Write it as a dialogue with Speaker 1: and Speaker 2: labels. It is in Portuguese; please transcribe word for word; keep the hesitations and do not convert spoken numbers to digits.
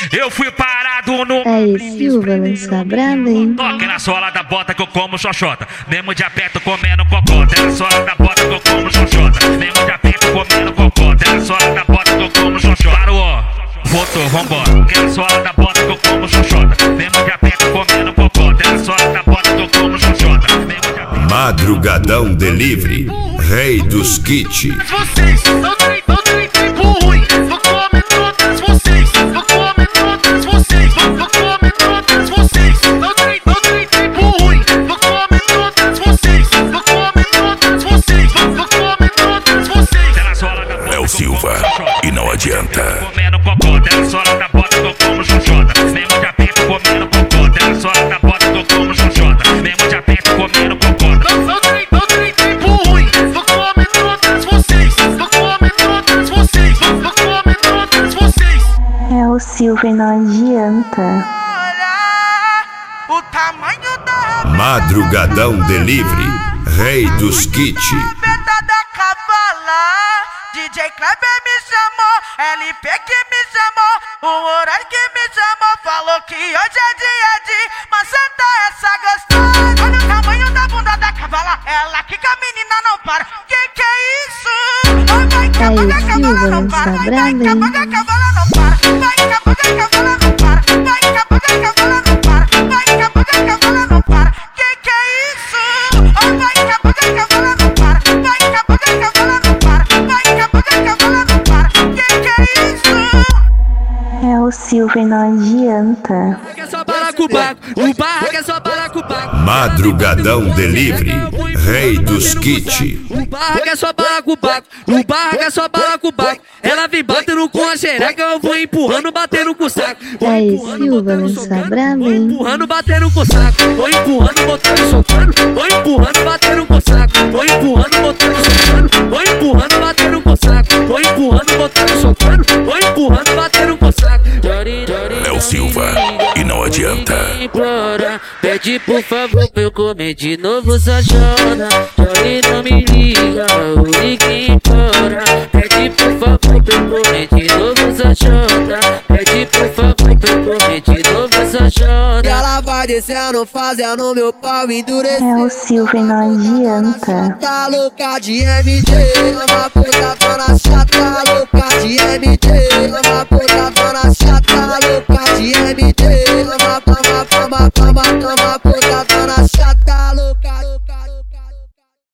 Speaker 1: Eu fui parado no...
Speaker 2: Aí, Silva, lança brava, hein?
Speaker 1: Toque na sola da bota que eu como xoxota. Mesmo de aperto comendo cocota. É na sola da bota que eu como xoxota. Mesmo de aperto comendo cocota. É na sola da bota que eu como xoxota. Parou, voltou, vambora. Que é na sola da bota que eu como xoxota. Mesmo de aperto comendo cocota. É na sola da bota que eu como xoxota.
Speaker 3: Madrugadão Delivery, rei dos kits.
Speaker 4: Vocês não tem, não tem tempo ruim. Vou comer todas vocês. Vou comer todas vocês. Vou, vou comer todas vocês. Não tem, não tem tempo ruim. Vou comer todas vocês. Vou comer todas vocês. Vou, vou comer todas vocês.
Speaker 3: É o Silva e não adianta.
Speaker 1: Comendo cocota. É na sola da bota que eu como xoxota. Mesmo de aperto comendo cocota. É na sola da bota que eu como xoxota. Mesmo de aperto comendo cocota.
Speaker 4: Não tem, não tem tempo ruim. Vou comer todas vocês. Vou comer todas vocês. Vou, vou comer todas vocês.
Speaker 2: É o Silva e não adianta.
Speaker 4: Olha o tamanho da
Speaker 3: Madrugadão Delivery, rei dos kits.
Speaker 4: venda da cavala. D J Kleber me chamou, L P que me chamou, o horário que me chamou. Falou que hoje é dia de maceta essa gostosa. Olha o tamanho da bunda da cavala, ela quica, a menina não para. Que que é isso? Vai, vai, que a
Speaker 2: Aí,
Speaker 4: boca, a cavala
Speaker 2: Silva,
Speaker 4: não para.
Speaker 2: lança
Speaker 4: Vai,
Speaker 2: brava,
Speaker 4: que a
Speaker 2: hein?
Speaker 4: boca, a cavala não para. Vai, que a boca, a cavala não para. Vai, que a boca, a cavala não para. Vai, que a boca, a cavala não para. Que que é isso? Oh, vai, que a boca, a cavala não para. Vai, que a boca, a cavala não para. Vai, que a boca, a cavala não para. Que que é isso?
Speaker 2: É o Silva e não adianta.
Speaker 5: É só balacobaco, o barraco é só balacobaco.
Speaker 3: Madrugadão Delivery, rei dos kits.
Speaker 5: O barraco é só balacobaco, o barraco é só balacobaco. Ela vem batendo com a xereca, eu vou empurrando, batendo com o saco. Vou
Speaker 2: Aí,
Speaker 5: empurrando,
Speaker 2: Silva,
Speaker 5: botando,
Speaker 2: lança
Speaker 5: socando.
Speaker 2: brava,
Speaker 5: Vou
Speaker 2: hein?
Speaker 5: empurrando, batendo com o saco. Vou empurrando, botando, soltando. Vou empurrando, batendo com o saco. Vou empurrando, botando, soltando. Vou empurrando, batendo com o saco. Vou empurrando, botando, soltando. Vou empurrando, batendo com o saco.
Speaker 3: É o Silva e não adianta.
Speaker 5: Implora, pede por favor pra eu comer de novo, só chora. Chore, não me liga, o ligue implora. Pede por favor pra eu comer de novo, só chora. Pede por favor pra eu comer de novo, só chora. E ela vai descendo, fazendo meu pau endurecer.
Speaker 2: É o Silva e não adianta.
Speaker 5: Tá louca de M J, uma puta dona chata. Louca de M J, uma puta dona chata. Louca de M J, uma pama, pama, pama,